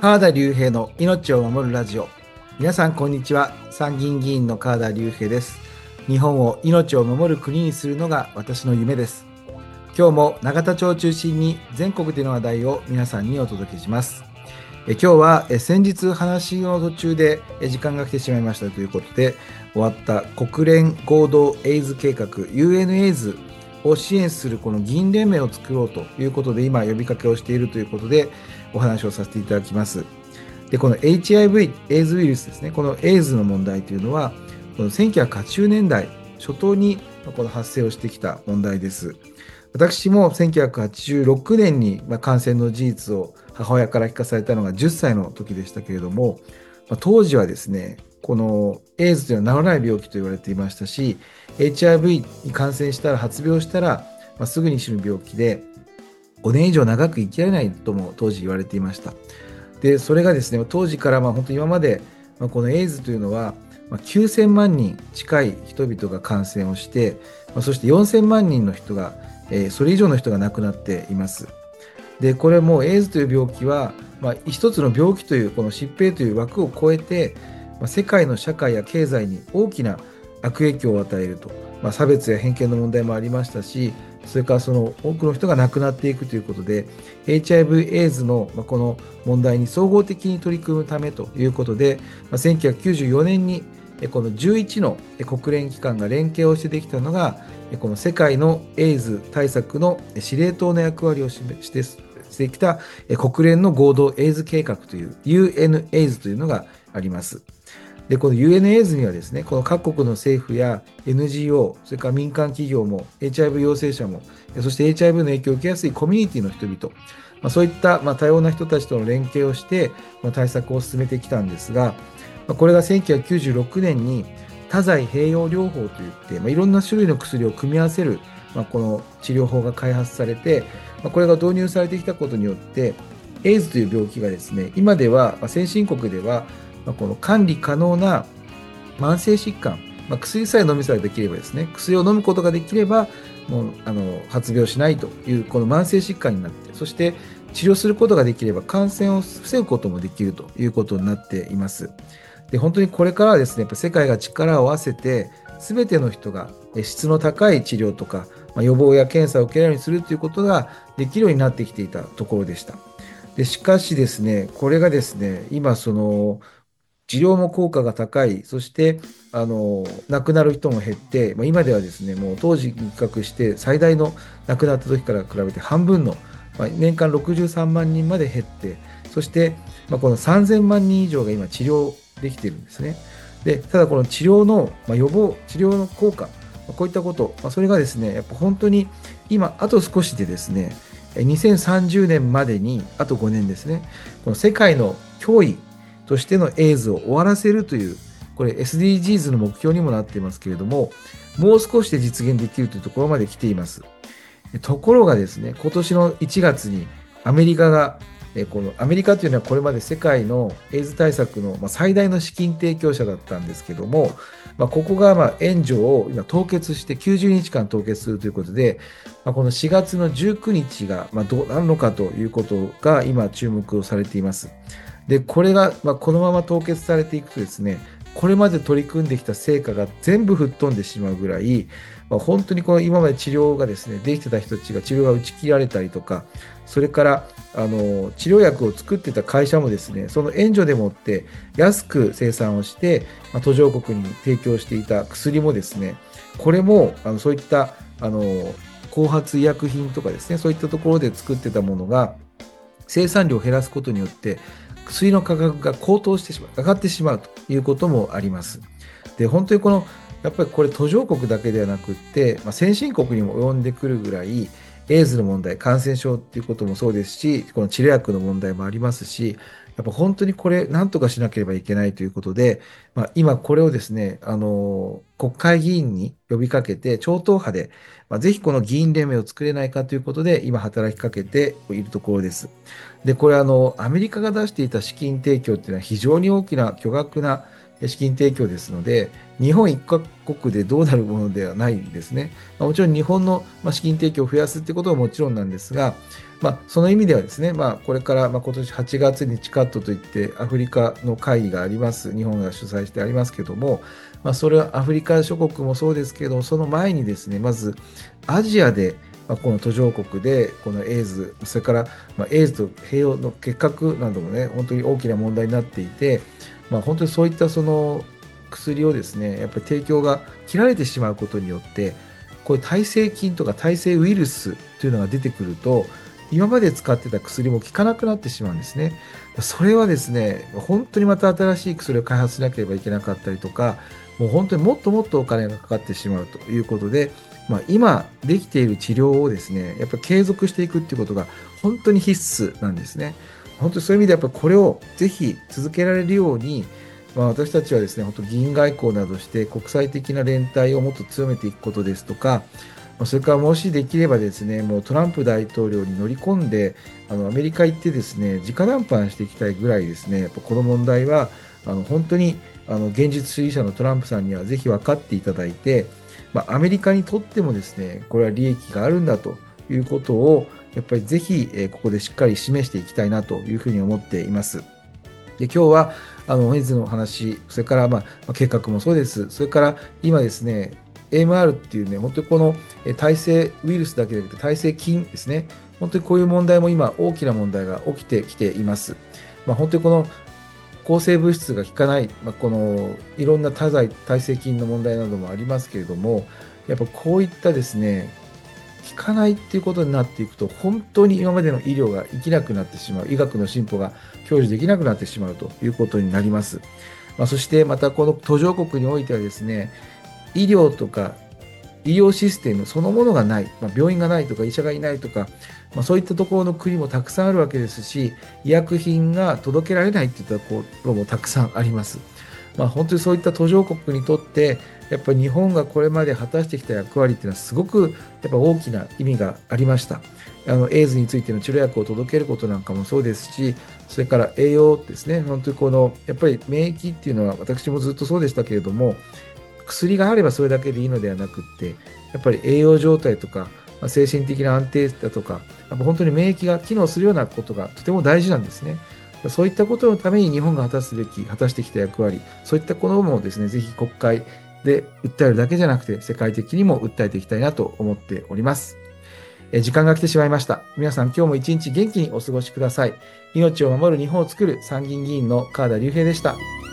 川田隆平の命を守るラジオ。皆さんこんにちは。参議院議員の川田隆平です。日本を命を守る国にするのが私の夢です。今日も永田町を中心に全国での話題を皆さんにお届けします。今日は先日話の途中で時間が来てしまいましたということで終わった国連合同エイズ計画 UNAIDS を支援するこの議員連盟を作ろうということで今呼びかけをしているということでお話をさせていただきます。で、この HIV、エイズウイルスですね、このエイズの問題というのは、この1980年代初頭にこの発生をしてきた問題です。私も1986年に感染の事実を母親から聞かされたのが10歳の時でしたけれども、当時はですね、このエイズというのは治らない病気と言われていましたし、HIV に感染したら発病したら、すぐに死ぬ病気で、5年以上長く生きられないとも当時言われていました。で、それがですね、当時から本当に今まで、このエイズというのは、9000万人近い人々が感染をして、そして4000万人の人が、それ以上の人が亡くなっています。で、これもエイズという病気は、一つの病気というこの疾病という枠を超えて、世界の社会や経済に大きな悪影響を与えると、差別や偏見の問題もありましたし、それからその多くの人が亡くなっていくということで、HIV エイズのこの問題に総合的に取り組むためということで、1994年にこの11の国連機関が連携をしてできたのが、この世界のエイズ対策の司令塔の役割をしてきた国連の合同エイズ計画という UNAIDS というのがあります。で、この UNAIDS にはですね、この各国の政府や NGO、それから民間企業も HIV 陽性者も、そして HIV の影響を受けやすいコミュニティの人々、そういった多様な人たちとの連携をして対策を進めてきたんですが、これが1996年に多剤併用療法といって、いろんな種類の薬を組み合わせる、この治療法が開発されて、これが導入されてきたことによって、エイズという病気がですね、今では先進国ではこの管理可能な慢性疾患、薬さえ飲みさえできればですね、薬を飲むことができれば、もう発病しないというこの慢性疾患になって、そして治療することができれば感染を防ぐこともできるということになっています。で、本当にこれからはですね、やっぱ世界が力を合わせて、すべての人が質の高い治療とか、予防や検査を受けられるようにするということができるようになってきていたところでした。で、しかしですね、これがですね、今治療も効果が高い、そして亡くなる人も減って、今ではですね、もう当時に比較して最大の亡くなった時から比べて半分の、年間63万人まで減って、そして、この3000万人以上が今治療できているんですね。で、ただこの治療の、予防、治療の効果、こういったこと、それがですね、やっぱ本当に今、あと少しでですね、2030年までにあと5年ですね、この世界の脅威としてのエイズを終わらせるという、これ SDGs の目標にもなっていますけれども、もう少しで実現できるというところまで来ています。ところがですね、今年の1月にアメリカが、このアメリカというのはこれまで世界のエイズ対策の最大の資金提供者だったんですけども、ここが援助を今凍結して90日間凍結するということで、この4月の19日がどうなるのかということが今注目をされています。で、これがこのまま凍結されていくとですね、これまで取り組んできた成果が全部吹っ飛んでしまうぐらい、本当にこの今まで治療がですね、できてた人たちが治療が打ち切られたりとか、それから治療薬を作ってた会社もですね、その援助でもって安く生産をして、途上国に提供していた薬もですね、これもそういった後発医薬品とかですね、そういったところで作ってたものが生産量を減らすことによって薬の価格が高騰してしまう、上がってしまうということもあります。で、本当にやっぱりこれ途上国だけではなくって、先進国にも及んでくるぐらい、エイズの問題、感染症っていうこともそうですし、この治療薬の問題もありますし、やっぱ本当にこれ、なんとかしなければいけないということで、今これをですね、国会議員に呼びかけて、超党派で、ぜひこの議員連盟を作れないかということで、今働きかけているところです。で、これアメリカが出していた資金提供っていうのは非常に大きな巨額な資金提供ですので、日本一カ国でどうなるものではないんですね。もちろん日本の資金提供を増やすということはもちろんなんですが、その意味ではですね、これから今年8月にチカットといってアフリカの会議があります。日本が主催してありますけども、それはアフリカ諸国もそうですけど、その前にですね、まずアジアで、この途上国でこのエイズ、それから、エイズと併用の結核などもね、本当に大きな問題になっていて、本当にそういったその薬をですね、やっぱり提供が切られてしまうことによって、こういう耐性菌とか耐性ウイルスというのが出てくると、今まで使ってた薬も効かなくなってしまうんですね。それはですね、本当にまた新しい薬を開発しなければいけなかったりとか、もう本当にもっともっとお金がかかってしまうということで、今できている治療をですね、やっぱり継続していくっていうことが本当に必須なんですね。本当にそういう意味でやっぱりこれをぜひ続けられるように、私たちはですね、本当議員外交などして国際的な連帯をもっと強めていくことですとか、それからもしできればですね、もうトランプ大統領に乗り込んで、アメリカ行ってですね、直談判していきたいぐらいですね、やっぱこの問題は、本当に現実主義者のトランプさんにはぜひ分かっていただいて、アメリカにとってもですね、これは利益があるんだということを、やっぱりぜひ、ここでしっかり示していきたいなというふうに思っています。で、今日は、本日の話、それから、計画もそうです。それから、今ですね、AMR っていうね、本当にこの耐性ウイルスだけでなくて耐性菌ですね。本当にこういう問題も今、大きな問題が起きてきています。本当にこの抗生物質が効かない、このいろんな耐性菌の問題などもありますけれども、やっぱこういったですね、効かないっていうことになっていくと、本当に今までの医療が生きなくなってしまう、医学の進歩が享受できなくなってしまうということになります。そしてまたこの途上国においてはですね、医療とか医療システムそのものがない、病院がないとか医者がいないとか、そういったところの国もたくさんあるわけですし、医薬品が届けられないといったところもたくさんあります。本当にそういった途上国にとって、やっぱり日本がこれまで果たしてきた役割っていうのはすごくやっぱ大きな意味がありました。エイズについての治療薬を届けることなんかもそうですし、それから栄養ですね、本当にこのやっぱり免疫っていうのは私もずっとそうでしたけれども、薬があればそれだけでいいのではなくって、やっぱり栄養状態とか、精神的な安定だとか、やっぱ本当に免疫が機能するようなことがとても大事なんですね。そういったことのために日本が果たしてきた役割、そういったこともですね、ぜひ国会で訴えるだけじゃなくて、世界的にも訴えていきたいなと思っております。時間が来てしまいました。皆さん今日も一日元気にお過ごしください。命を守る日本を作る参議院議員の川田隆平でした。